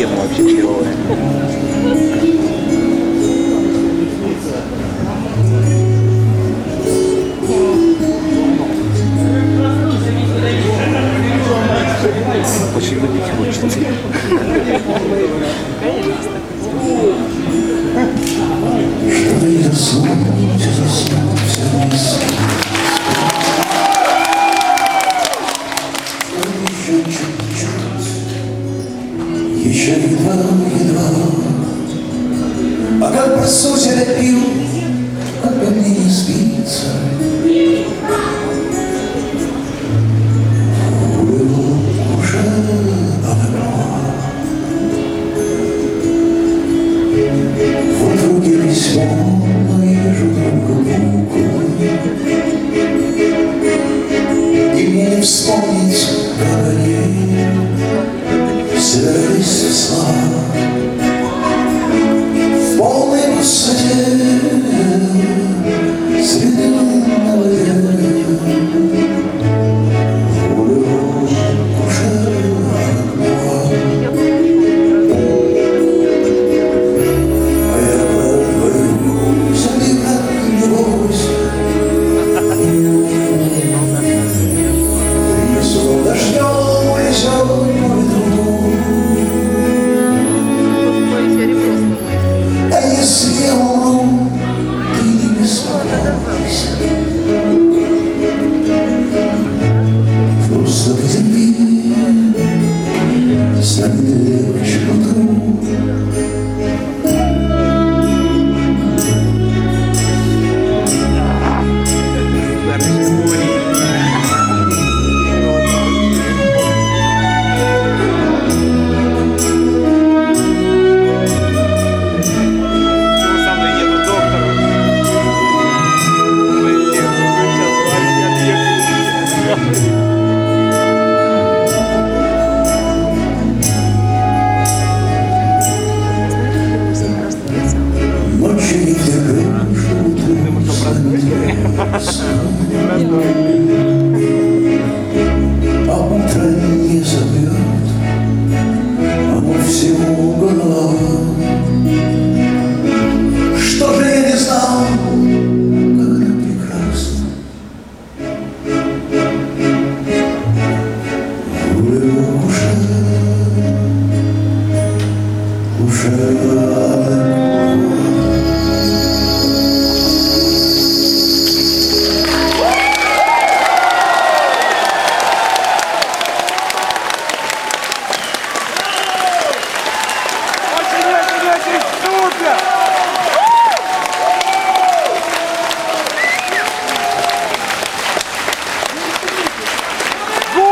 тема вообще клевая. Почему не хочется? Чтобы не заснуть, заснуть все вниз. Еще чуть-чуть, еще едва. А как проснусь я пил, как бы мне не спится. Уже оно. Вот в руке письмо, но вижу только буквы. И мне не вспомнить, как они собирались в славу. В полной пустоте следы на воде. А утро не зовет, оно всего